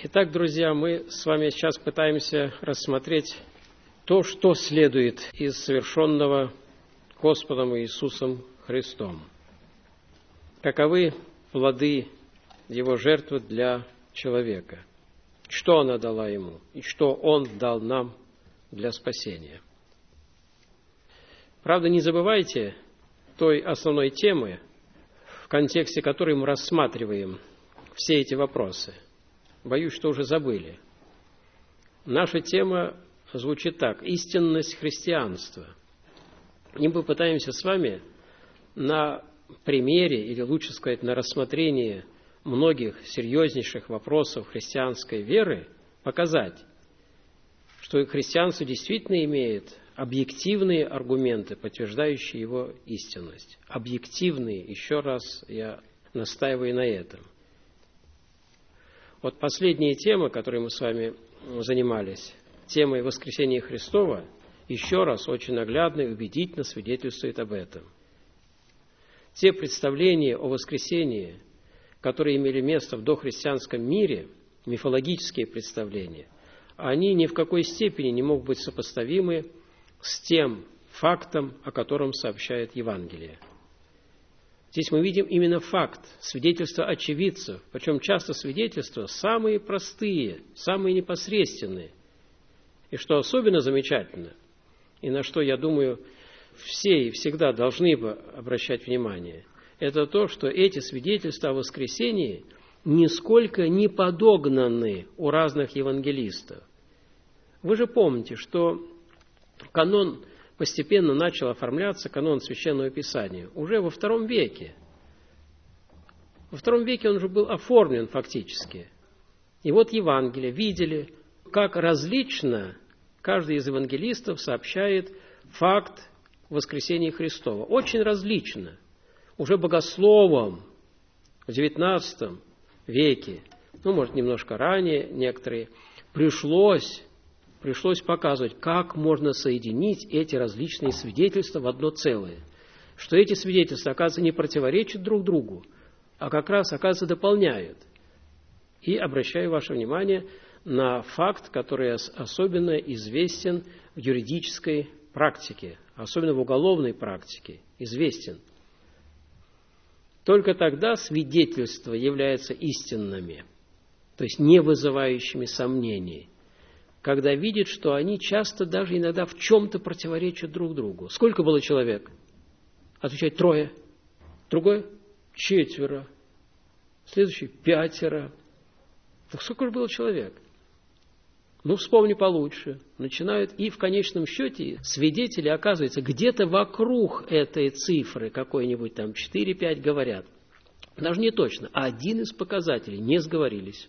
Итак, друзья, мы с вами сейчас пытаемся рассмотреть то, что следует из совершенного Господом Иисусом Христом. Каковы плоды Его жертвы для человека? Что она дала Ему и что Он дал нам для спасения? Правда, не забывайте той основной темы, в контексте которой мы рассматриваем все эти вопросы. Боюсь, что уже забыли. Наша тема звучит так: истинность христианства. И мы попытаемся с вами на примере, или лучше сказать, на рассмотрении многих серьезнейших вопросов христианской веры показать, что христианство действительно имеет объективные аргументы, подтверждающие его истинность. Объективные, еще раз я настаиваю на этом. Вот последняя тема, которой мы с вами занимались, темой воскресения Христова, еще раз очень наглядно и убедительно свидетельствует об этом. Те представления о воскресении, которые имели место в дохристианском мире, мифологические представления, они ни в какой степени не могут быть сопоставимы с тем фактом, о котором сообщает Евангелие. Здесь мы видим именно факт, свидетельства очевидцев, причем часто свидетельства самые простые, самые непосредственные. И что особенно замечательно, и на что, я думаю, все и всегда должны бы обращать внимание, это то, что эти свидетельства о воскресении нисколько не подогнаны у разных евангелистов. Вы же помните, что канон постепенно начал оформляться, канон Священного Писания, уже во II веке. Во II веке он уже был оформлен фактически. И вот Евангелие видели, как различно каждый из евангелистов сообщает факт воскресения Христова. Очень различно. Уже богословам в XIX веке, может, немножко ранее некоторые, пришлось показывать, как можно соединить эти различные свидетельства в одно целое. Что эти свидетельства, оказывается, не противоречат друг другу, а как раз, оказывается, дополняют. И обращаю ваше внимание на факт, который особенно известен в юридической практике, особенно в уголовной практике, известен. Только тогда свидетельства являются истинными, то есть не вызывающими сомнений, когда видит, что они часто даже иногда в чем-то противоречат друг другу. Сколько было человек? Отвечает: 3. Другой? 4. Следующий? 5. Так сколько же было человек? Вспомни получше. Начинают, и в конечном счете свидетели, оказывается, где-то вокруг этой цифры какой-нибудь там 4-5 говорят. Даже не точно, а один из показателей не сговорились.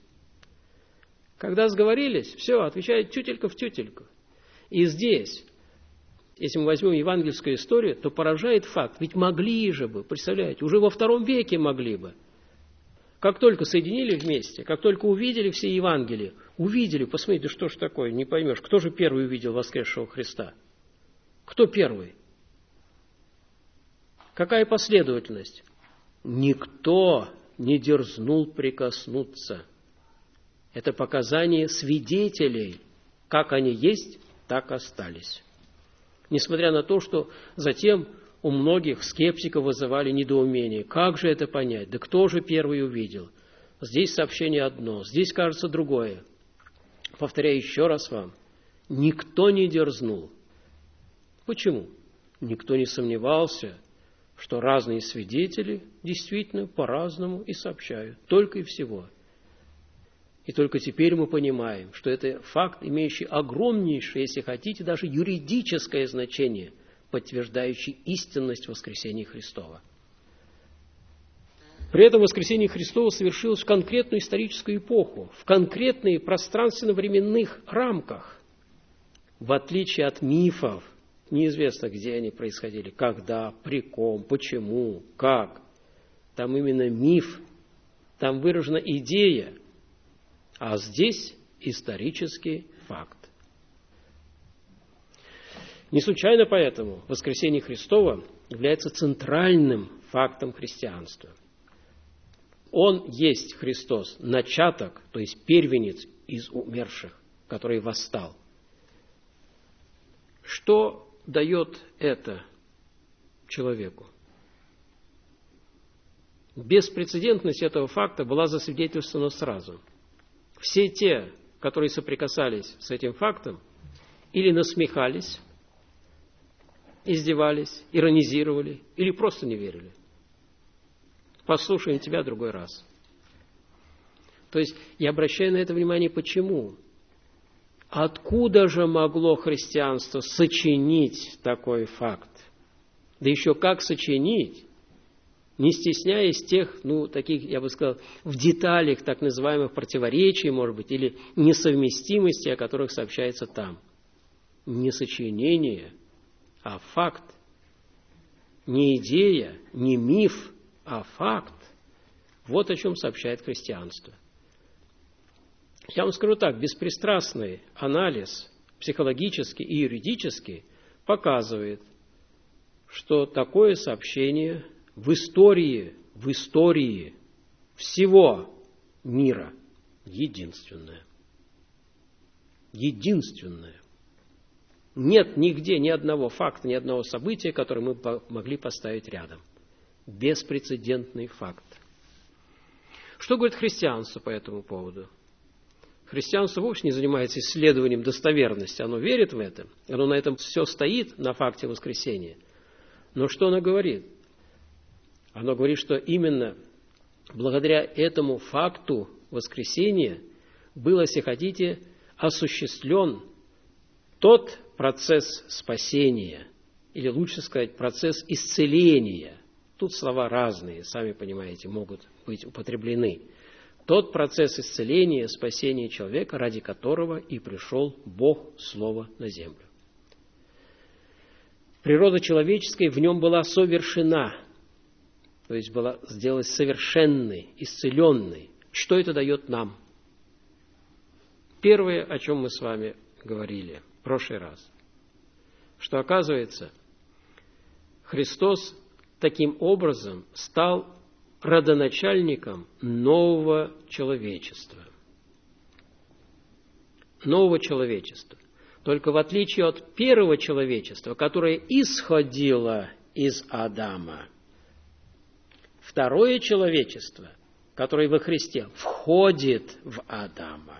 Когда сговорились, все, отвечает тютелька в тютельку. И здесь, если мы возьмем евангельскую историю, то поражает факт, ведь могли же бы, представляете, уже во II веке могли бы. Как только соединили вместе, как только увидели все Евангелия, увидели, посмотрите, что ж такое, не поймешь, кто же первый увидел воскресшего Христа? Кто первый? Какая последовательность? Никто не дерзнул прикоснуться. Это показания свидетелей. Как они есть, так остались. Несмотря на то, что затем у многих скептиков вызывали недоумение. Как же это понять? Да кто же первый увидел? Здесь сообщение одно, здесь, кажется, другое. Повторяю еще раз вам. Никто не дерзнул. Почему? Никто не сомневался, что разные свидетели действительно по-разному и сообщают. Только и всего. И только теперь мы понимаем, что это факт, имеющий огромнейшее, если хотите, даже юридическое значение, подтверждающий истинность воскресения Христова. При этом воскресение Христова совершилось в конкретную историческую эпоху, в конкретные пространственно-временных рамках, в отличие от мифов. Неизвестно, где они происходили, когда, при ком, почему, как. Там именно миф, там выражена идея, а здесь исторический факт. Не случайно поэтому воскресение Христова является центральным фактом христианства. Он есть Христос, начаток, то есть первенец из умерших, который восстал. Что дает это человеку? Беспрецедентность этого факта была засвидетельствована сразу. Все те, которые соприкасались с этим фактом, или насмехались, издевались, иронизировали, или просто не верили. Послушаем тебя другой раз. То есть я обращаю на это внимание, почему? Откуда же могло христианство сочинить такой факт? Да еще как сочинить, не стесняясь тех, таких, я бы сказал, в деталях так называемых противоречий, может быть, или несовместимости, о которых сообщается там. Не сочинение, а факт. Не идея, не миф, а факт. Вот о чем сообщает христианство. Я вам скажу так, беспристрастный анализ, психологический и юридический, показывает, что такое сообщение в истории всего мира единственное. Единственное. Нет нигде ни одного факта, ни одного события, которое мы могли поставить рядом. Беспрецедентный факт. Что говорит христианство по этому поводу? Христианство вовсе не занимается исследованием достоверности. Оно верит в это. Оно на этом все стоит, на факте воскресения. Но что оно говорит? Оно говорит, что именно благодаря этому факту воскресения был, если хотите, осуществлен тот процесс спасения, или лучше сказать, процесс исцеления. Тут слова разные, сами понимаете, могут быть употреблены. Тот процесс исцеления, спасения человека, ради которого и пришел Бог Слово на землю. Природа человеческая в нем была совершена, то есть была сделана совершенной, исцеленной. Что это дает нам? Первое, о чем мы с вами говорили в прошлый раз, что, оказывается, Христос таким образом стал родоначальником нового человечества. Нового человечества. Только в отличие от первого человечества, которое исходило из Адама, второе человечество, которое во Христе, входит в Адама.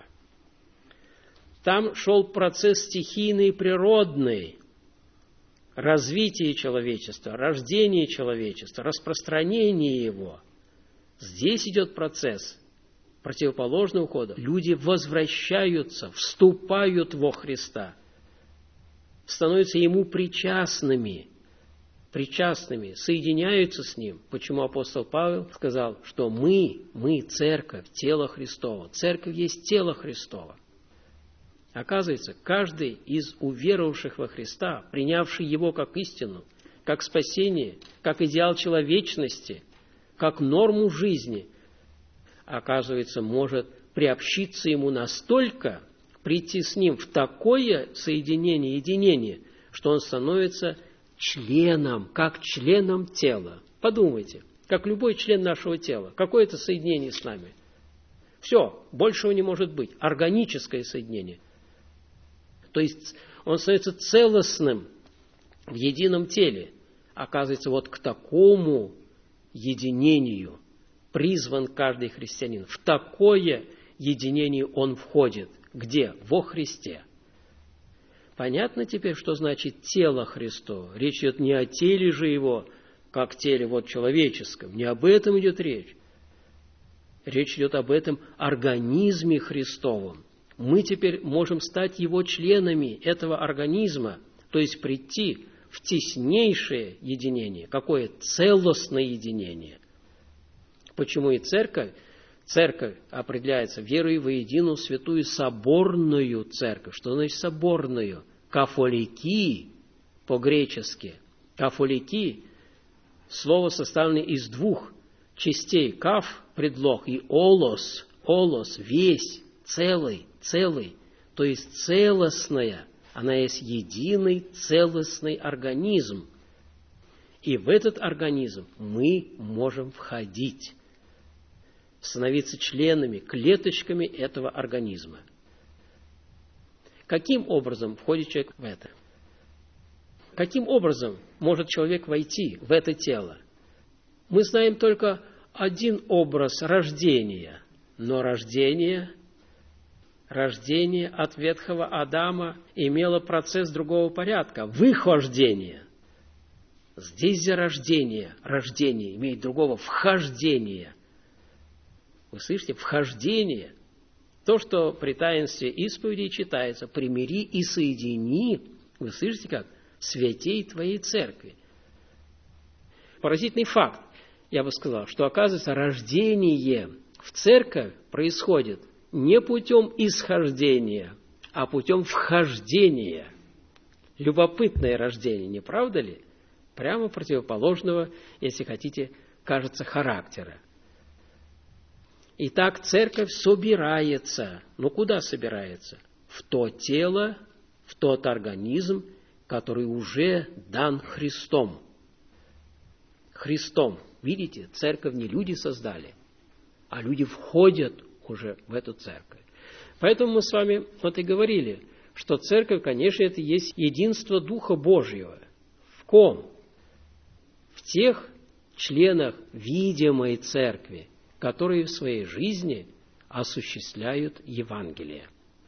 Там шел процесс стихийный и природный, развитие человечества, рождение человечества, распространение его. Здесь идет процесс противоположного ухода. Люди возвращаются, вступают во Христа, становятся Ему причастными, соединяются с Ним. Почему апостол Павел сказал, что мы церковь, тело Христово. Церковь есть тело Христово. Оказывается, каждый из уверовавших во Христа, принявший Его как истину, как спасение, как идеал человечности, как норму жизни, оказывается, может приобщиться Ему настолько, прийти с Ним в такое соединение, единение, что он становится членом, как членом тела. Подумайте, как любой член нашего тела, какое-то соединение с нами. Все, большего не может быть. Органическое соединение. То есть он становится целостным в едином теле. Оказывается, вот к такому единению призван каждый христианин. В такое единение он входит. Где? Во Христе. Понятно теперь, что значит тело Христово? Речь идет не о теле же его, как теле вот человеческом. Не об этом идет речь. Речь идет об этом организме Христовом. Мы теперь можем стать его членами этого организма, то есть прийти в теснейшее единение. Какое? Целостное единение. Почему и церковь? Церковь определяется верой во единую святую соборную церковь. Что значит соборную? Кафолики по-гречески. Кафолики – слово составлено из двух частей. Каф – предлог, и олос – весь, целый. То есть целостная. Она есть единый целостный организм. И в этот организм мы можем входить. становиться членами, клеточками этого организма. Каким образом входит человек в это? Каким образом может человек войти в это тело? Мы знаем только один образ рождения, но рождение от ветхого Адама имело процесс другого порядка, выхождение. Здесь же рождение имеет другого вхождения. Вы слышите? Вхождение. То, что при таинстве исповеди читается: «Примири и соедини». Вы слышите как? «Святей твоей церкви». Поразительный факт, я бы сказал, что, оказывается, рождение в церковь происходит не путем исхождения, а путем вхождения. Любопытное рождение, не правда ли? Прямо противоположного, если хотите, кажется, характера. Итак, церковь собирается. Ну, куда собирается? В то тело, в тот организм, который уже дан Христом. Христом. Видите, церковь не люди создали, а люди входят уже в эту церковь. Поэтому мы с вами вот и говорили, что церковь, конечно, это есть единство Духа Божьего. В ком? В тех членах видимой церкви, которые в своей жизни осуществляют Евангелие.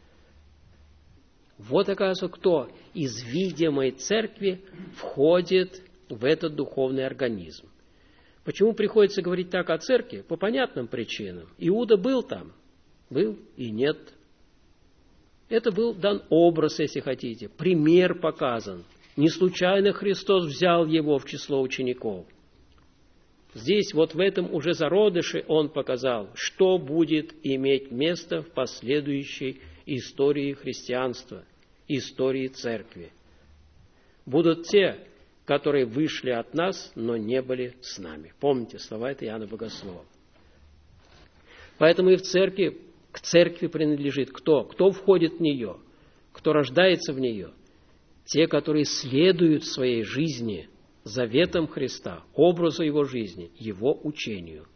Вот, оказывается, кто из видимой церкви входит в этот духовный организм. Почему приходится говорить так о церкви? По понятным причинам. Иуда был там, был и нет. Это был дан образ, если хотите, пример показан. Не случайно Христос взял его в число учеников. Здесь, вот в этом уже зародыше Он показал, что будет иметь место в последующей истории христианства, истории церкви. Будут те, которые вышли от нас, но не были с нами. Помните слова это Иоанна Богослова. Поэтому и в церкви, к церкви принадлежит кто? Кто входит в нее? Кто рождается в нее? Те, которые следуют в своей жизни заветам Христа, образу Его жизни, Его учению.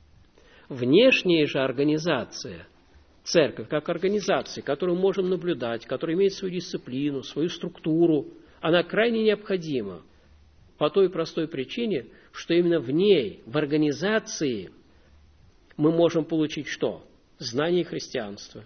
Внешняя же организация, церковь как организация, которую мы можем наблюдать, которая имеет свою дисциплину, свою структуру, она крайне необходима по той простой причине, что именно в ней, в организации, мы можем получить что? Знание христианства,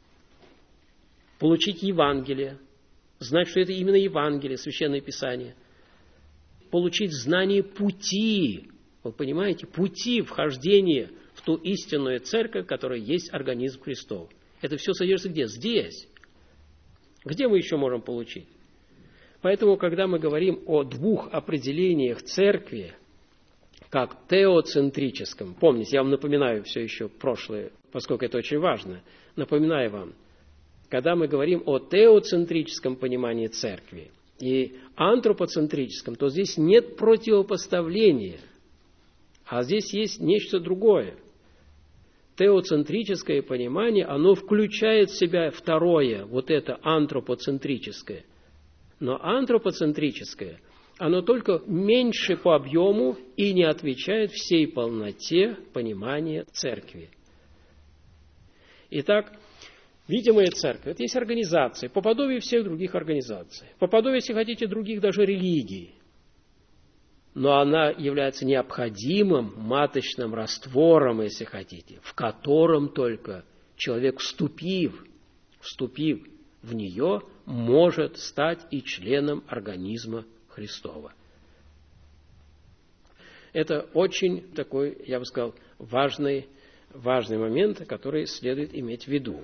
получить Евангелие, знать, что это именно Евангелие, Священное Писание, получить знание пути, вы понимаете, пути вхождения в ту истинную церковь, которая есть организм Христов. Это все содержится где? Здесь. Где мы еще можем получить? Поэтому, когда мы говорим о двух определениях церкви, как теоцентрическом, помните, я вам напоминаю все еще прошлое, поскольку это очень важно, напоминаю вам, когда мы говорим о теоцентрическом понимании церкви и антропоцентрическом, то здесь нет противопоставления, а здесь есть нечто другое. Теоцентрическое понимание, оно включает в себя второе, вот это антропоцентрическое. Но антропоцентрическое, оно только меньше по объему и не отвечает всей полноте понимания церкви. Итак, видимая церковь – это есть организация, по подобию всех других организаций, по подобию, если хотите, других даже религий. Но она является необходимым маточным раствором, если хотите, в котором только человек, вступив в нее, может стать и членом организма Христова. Это очень такой, я бы сказал, важный момент, который следует иметь в виду.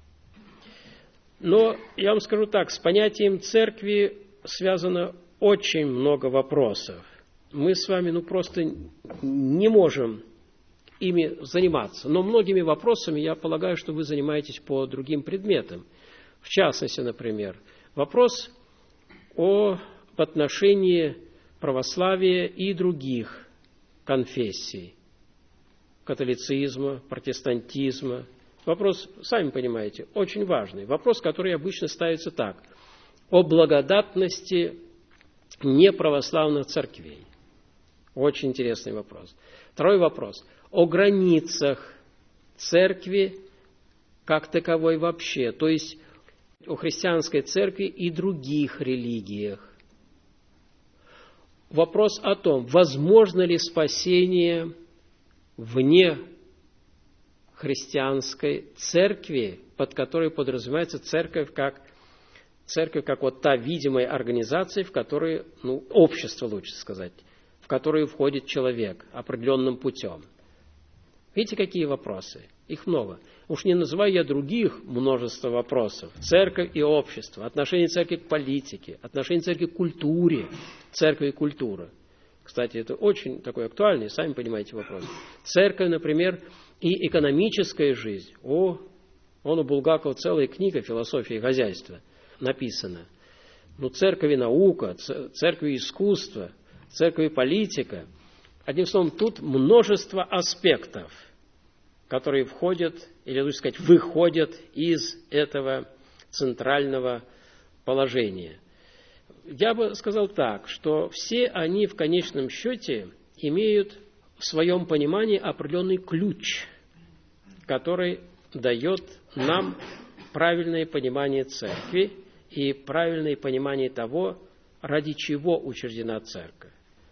Но я вам скажу так, с понятием церкви связано очень много вопросов. Мы с вами просто не можем ими заниматься. Но многими вопросами, я полагаю, что вы занимаетесь по другим предметам. В частности, например, вопрос об отношении православия и других конфессий, католицизма, протестантизма. Вопрос, сами понимаете, очень важный. Вопрос, который обычно ставится так: о благодатности неправославных церквей. Очень интересный вопрос. Второй вопрос: о границах церкви как таковой вообще, то есть о христианской церкви и других религиях. Вопрос о том, возможно ли спасение вне христианской церкви, под которой подразумевается церковь как вот та видимая организация, в которой, общество лучше сказать, в которое входит человек определенным путем. Видите, какие вопросы? Их много. Уж не называю я других множество вопросов. Церковь и общество, отношение церкви к политике, отношение церкви к культуре, церковь и культура. Кстати, это очень такой актуальный, сами понимаете, вопрос. Церковь, например, и экономическая жизнь. У Булгакова целая книга «Философия и хозяйство» написана. Церковь и наука, церковь и искусство, церковь и политика. Одним словом, тут множество аспектов, которые входят, или лучше сказать, выходят из этого центрального положения. Я бы сказал так, что все они в конечном счете имеют в своем понимании определенный ключ, который дает нам правильное понимание церкви и правильное понимание того, ради чего учреждена церковь.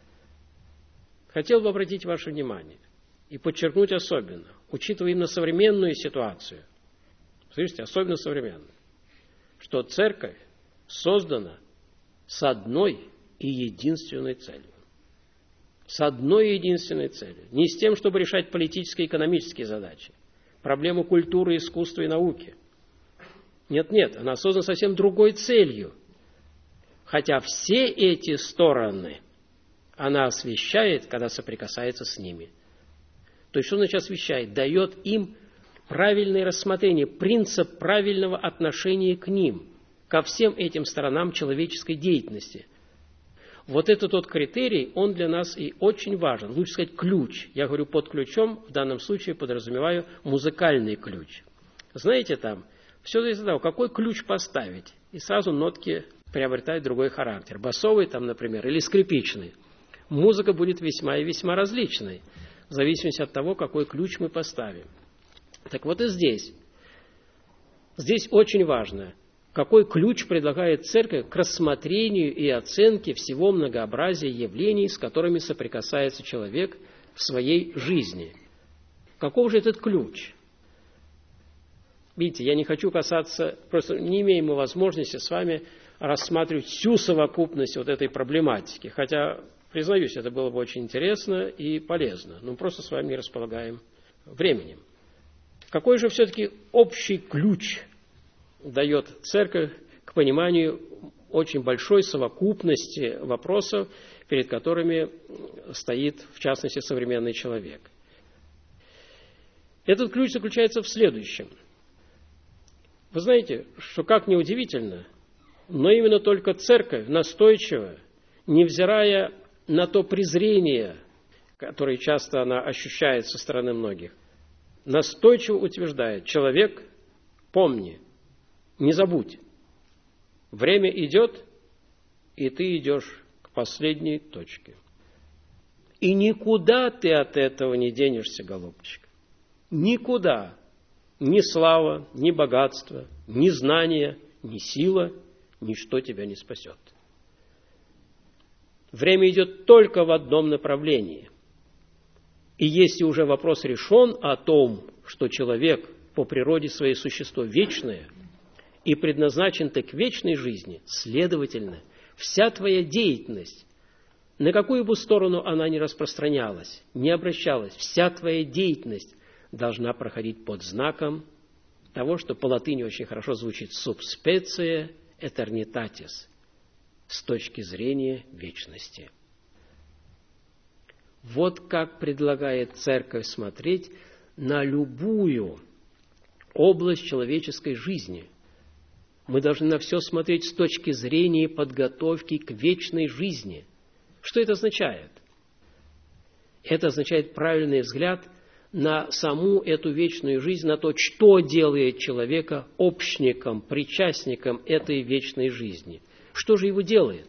Хотел бы обратить ваше внимание и подчеркнуть особенно, учитывая именно современную ситуацию, слышите, особенно современную, что церковь создана с одной и единственной целью. С одной и единственной целью. Не с тем, чтобы решать политические и экономические задачи, проблему культуры, искусства и науки. Нет, она создана совсем другой целью. Хотя все эти стороны она освещает, когда соприкасается с ними. То есть, что значит освещает? Дает им правильное рассмотрение, принцип правильного отношения к ним, ко всем этим сторонам человеческой деятельности. Вот это тот критерий, он для нас и очень важен. Лучше сказать, ключ. Я говорю под ключом, в данном случае подразумеваю музыкальный ключ. Знаете, там, все зависит от того, какой ключ поставить. И сразу нотки приобретают другой характер. Басовый, там, например, или скрипичный. Музыка будет весьма и весьма различной, в зависимости от того, какой ключ мы поставим. Так вот и здесь. Здесь очень важно, какой ключ предлагает церковь к рассмотрению и оценке всего многообразия явлений, с которыми соприкасается человек в своей жизни. Каков же этот ключ? Видите, я не хочу касаться, просто не имеем мы возможности с вами рассматривать всю совокупность вот этой проблематики, хотя, признаюсь, это было бы очень интересно и полезно, но просто с вами не располагаем временем. Какой же все-таки общий ключ дает церковь к пониманию очень большой совокупности вопросов, перед которыми стоит, в частности, современный человек? Этот ключ заключается в следующем. Вы знаете, что как ни удивительно, но именно только церковь настойчиво, невзирая на то презрение, которое часто она ощущает со стороны многих, настойчиво утверждает: человек, помни, не забудь, время идет, и ты идешь к последней точке. И никуда ты от этого не денешься, голубчик. Никуда. Ни слава, ни богатство, ни знание, ни сила, ничто тебя не спасет. Время идет только в одном направлении. И если уже вопрос решен о том, что человек по природе своей существо вечное и предназначен-то к вечной жизни, следовательно, вся твоя деятельность, на какую бы сторону она ни распространялась, не обращалась, вся твоя деятельность должна проходить под знаком того, что по латыни очень хорошо звучит «sub specie aeternitatis», с точки зрения вечности. Вот как предлагает Церковь смотреть на любую область человеческой жизни. Мы должны на все смотреть с точки зрения подготовки к вечной жизни. Что это означает? Это означает правильный взгляд на саму эту вечную жизнь, на то, что делает человека общником, причастником этой вечной жизни. Что же его делает?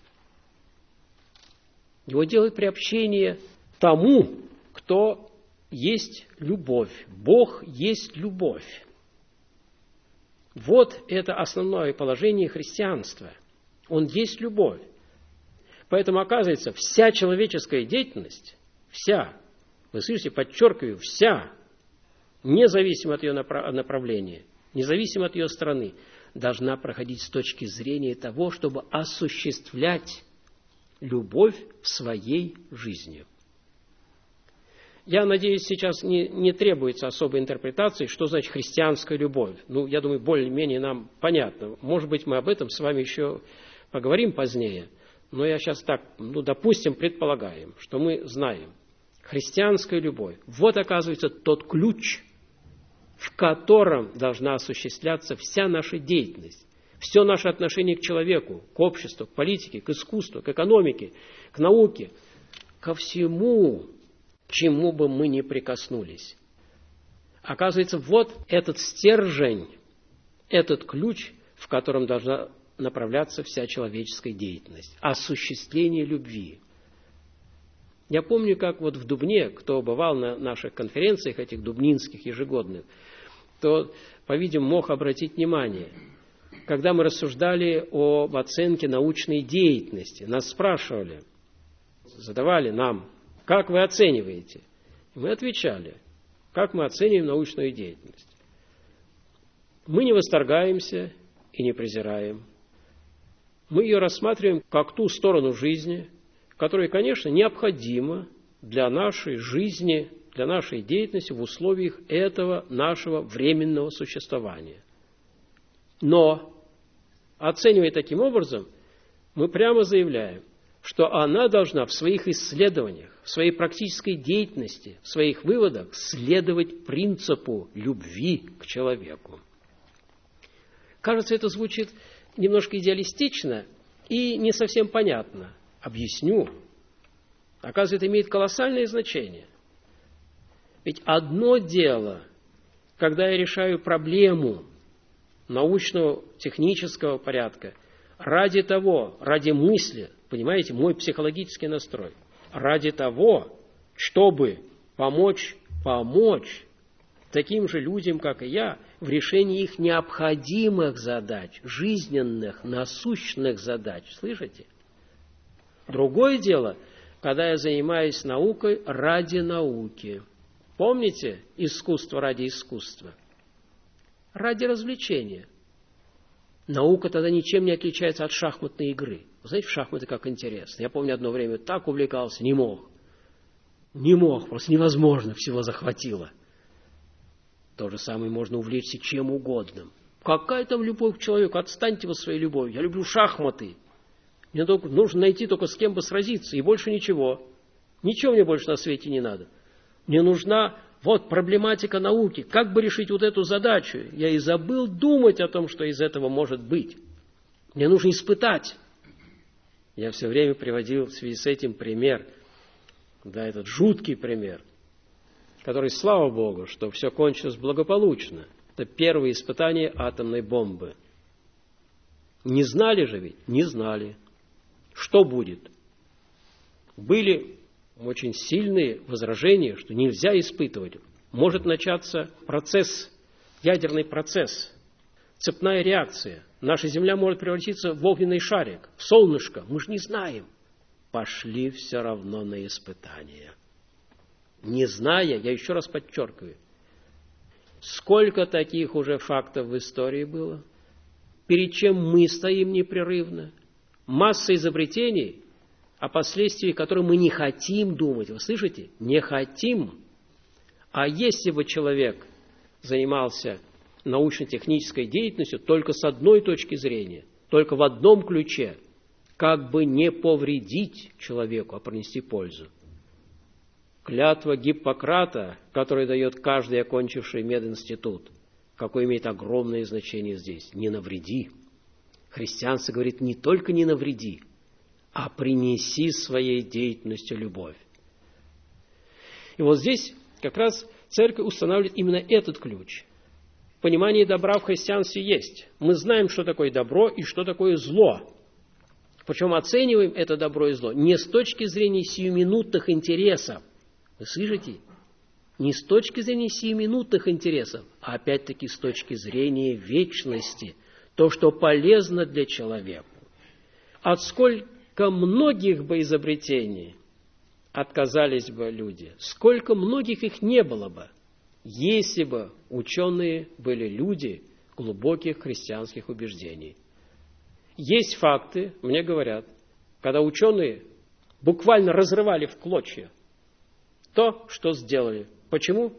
Его делает приобщение тому, кто есть любовь. Бог есть любовь. Вот это основное положение христианства. Он есть любовь. Поэтому, оказывается, вся человеческая деятельность, вся, вы слышите, подчеркиваю, вся, независимо от ее направления, независимо от ее стороны, должна проходить с точки зрения того, чтобы осуществлять любовь в своей жизни. Я надеюсь, сейчас не требуется особой интерпретации, что значит христианская любовь. Я думаю, более-менее нам понятно. Может быть, мы об этом с вами еще поговорим позднее. Но я сейчас так, допустим, предполагаем, что мы знаем. Христианская любовь. Вот, оказывается, тот ключ, в котором должна осуществляться вся наша деятельность. Все наше отношение к человеку, к обществу, к политике, к искусству, к экономике, к науке, ко всему, к чему бы мы ни прикоснулись. Оказывается, вот этот стержень, этот ключ, в котором должна направляться вся человеческая деятельность. Осуществление любви. Я помню, как вот в Дубне, кто бывал на наших конференциях, этих дубнинских ежегодных, то, по-видимому, мог обратить внимание. Когда мы рассуждали об оценке научной деятельности, нас спрашивали, задавали нам, как вы оцениваете? И мы отвечали, как мы оцениваем научную деятельность. Мы не восторгаемся и не презираем. Мы ее рассматриваем как ту сторону жизни, которая, конечно, необходима для нашей жизни, для нашей деятельности в условиях этого нашего временного существования. Но, оценивая таким образом, мы прямо заявляем, что она должна в своих исследованиях, в своей практической деятельности, в своих выводах следовать принципу любви к человеку. Кажется, это звучит немножко идеалистично и не совсем понятно. Объясню. Оказывается, это имеет колоссальное значение. Ведь одно дело, когда я решаю проблему научного, технического порядка, ради мысли, понимаете, мой психологический настрой, ради того, чтобы помочь таким же людям, как и я, в решении их необходимых задач, жизненных, насущных задач. Слышите? Другое дело, когда я занимаюсь наукой ради науки. Помните искусство ради искусства? Ради развлечения. Наука тогда ничем не отличается от шахматной игры. Вы знаете, в шахматы как интересно. Я помню, одно время так увлекался, не мог. Просто невозможно, всего захватило. То же самое можно увлечься чем угодно. Какая там любовь к человеку? Отстаньте вы своей любовью. Я люблю шахматы. Мне только нужно найти только с кем бы сразиться, и больше ничего. Ничего мне больше на свете не надо. Мне нужна проблематика науки. Как бы решить вот эту задачу? Я и забыл думать о том, что из этого может быть. Мне нужно испытать. Я все время приводил в связи с этим пример. Да, этот жуткий пример, который, слава Богу, что все кончилось благополучно. Это первое испытание атомной бомбы. Не знали же ведь? Не знали. Что будет? Были очень сильные возражения, что нельзя испытывать. Может начаться ядерный процесс, цепная реакция. Наша Земля может превратиться в огненный шарик, в солнышко. Мы же не знаем. Пошли все равно на испытания. Не зная, я еще раз подчеркиваю, сколько таких уже фактов в истории было, перед чем мы стоим непрерывно, масса изобретений, о последствиях которых мы не хотим думать. Вы слышите? Не хотим. А если бы человек занимался научно-технической деятельностью только с одной точки зрения, только в одном ключе, как бы не повредить человеку, а принести пользу. Клятва Гиппократа, которую дает каждый окончивший мединститут, какое имеет огромное значение здесь. Не навреди. Христианство говорит не только не навреди, а принеси своей деятельностью любовь. И вот здесь как раз церковь устанавливает именно этот ключ. Понимание добра в христианстве есть. Мы знаем, что такое добро и что такое зло. Причем оцениваем это добро и зло не с точки зрения сиюминутных интересов. Вы слышите? не с точки зрения сиюминутных интересов, а опять-таки с точки зрения вечности, то, что полезно для человека. От сколько многих бы изобретений отказались бы люди, сколько многих их не было бы, если бы ученые были люди глубоких христианских убеждений. Есть факты, мне говорят, когда ученые буквально разрывали в клочья то, что сделали. Почему?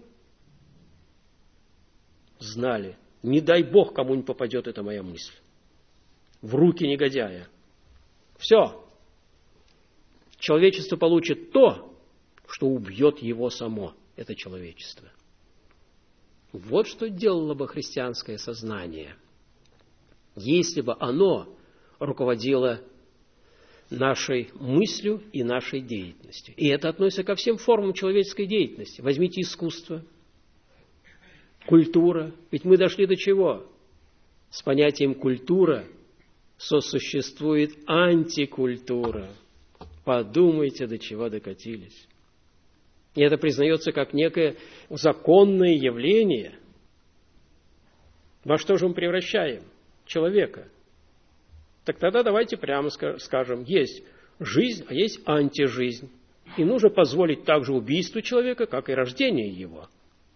Знали. Не дай Бог, кому-нибудь попадет эта моя мысль. В руки негодяя. Все. Человечество получит то, что убьет его само, это человечество. Вот что делало бы христианское сознание, если бы оно руководило нашей мыслью и нашей деятельностью. И это относится ко всем формам человеческой деятельности. Возьмите искусство, культура. Ведь мы дошли до чего? С понятием культура сосуществует антикультура. Подумайте, до чего докатились. И это признается как некое законное явление. Во что же мы превращаем человека? Так тогда давайте прямо скажем, есть жизнь, а есть антижизнь. И нужно позволить также убийству человека, как и рождение его.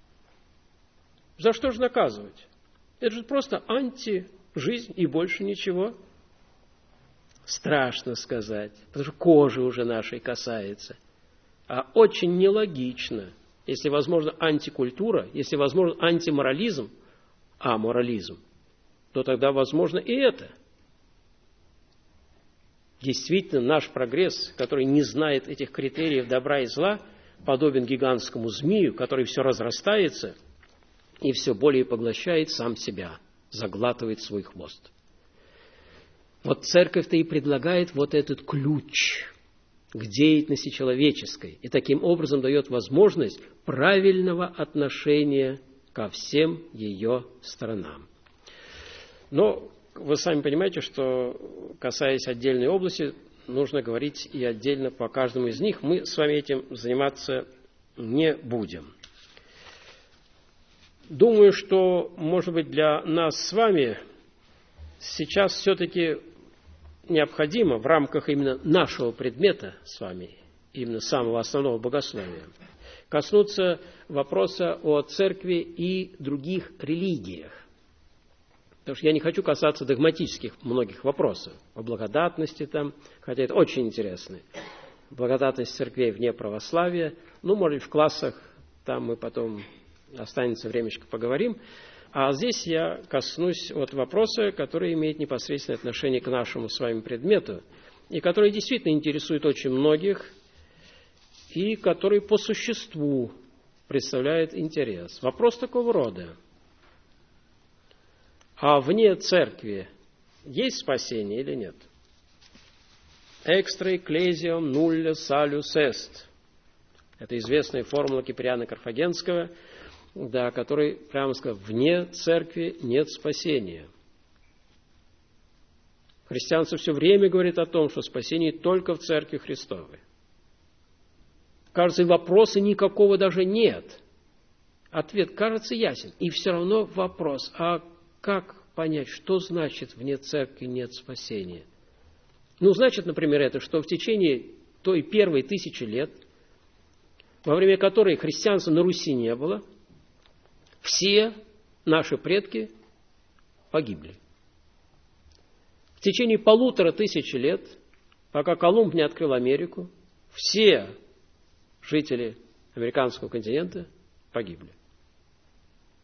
За что же наказывать? Это же просто антижизнь и больше ничего. Страшно сказать, потому что кожи уже нашей касается. А очень нелогично, если возможно антикультура, если возможно антиморализм, аморализм, то тогда возможно и это. Действительно, наш прогресс, который не знает этих критериев добра и зла, подобен гигантскому змею, который все разрастается и все более поглощает сам себя, заглатывает свой хвост. Вот церковь-то и предлагает вот этот ключ к деятельности человеческой и таким образом дает возможность правильного отношения ко всем ее сторонам. Но вы сами понимаете, что, касаясь отдельной области, нужно говорить и отдельно по каждому из них. Мы с вами этим заниматься не будем. Думаю, что, может быть, для нас с вами сейчас все-таки необходимо в рамках именно нашего предмета с вами, именно самого основного богословия, коснуться вопроса о церкви и других религиях. Потому что я не хочу касаться догматических многих вопросов, о благодатности там, хотя это очень интересно. Благодатность церквей вне православия, может быть, в классах, там мы потом останется времечко поговорим. А здесь я коснусь вопроса, который имеет непосредственное отношение к нашему с вами предмету, и который действительно интересует очень многих, и который по существу представляет интерес. Вопрос такого рода. А вне церкви есть спасение или нет? Extra ecclesiam nulla salus est. Это известная формула Киприана Карфагенского, который прямо сказал, вне церкви нет спасения. Христианство все время говорит о том, что спасение только в церкви Христовой. Кажется, и вопроса никакого даже нет. Ответ кажется ясен. И все равно вопрос, а как понять, что значит вне церкви нет спасения? Значит, например, это, что в течение той первой 1000 лет, во время которой христианства на Руси не было, все наши предки погибли. В течение 1500 лет, пока Колумб не открыл Америку, все жители американского континента погибли.